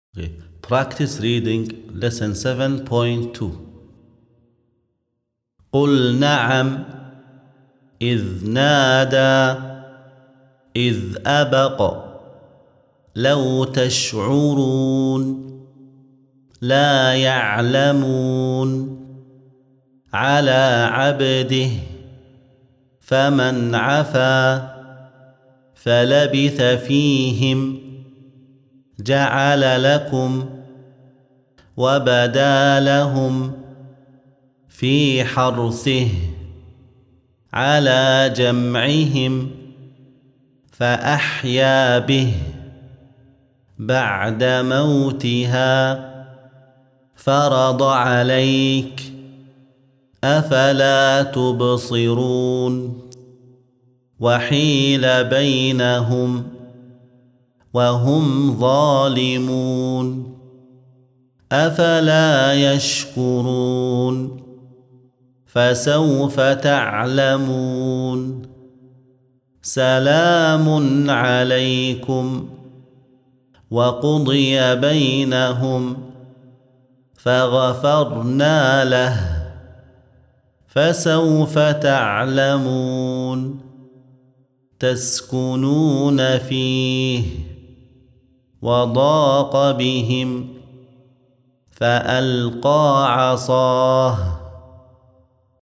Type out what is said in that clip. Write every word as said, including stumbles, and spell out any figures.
Okay. Practice reading lesson seven point two. قل نعم إذ نادى إذ أبق لو تشعرون لا يعلمون على عبده فمن عفا فلبث فيهم جعل لكم وبدا لهم في حرثه على جمعهم فأحيا به بعد موتها فرض عليك أفلا تبصرون وحيل بينهم وهم ظالمون أفلا يشكرون فسوف تعلمون سلام عليكم وقضي بينهم فغفرنا له فسوف تعلمون تسكنون فيه وضاق بهم فألقى عصاه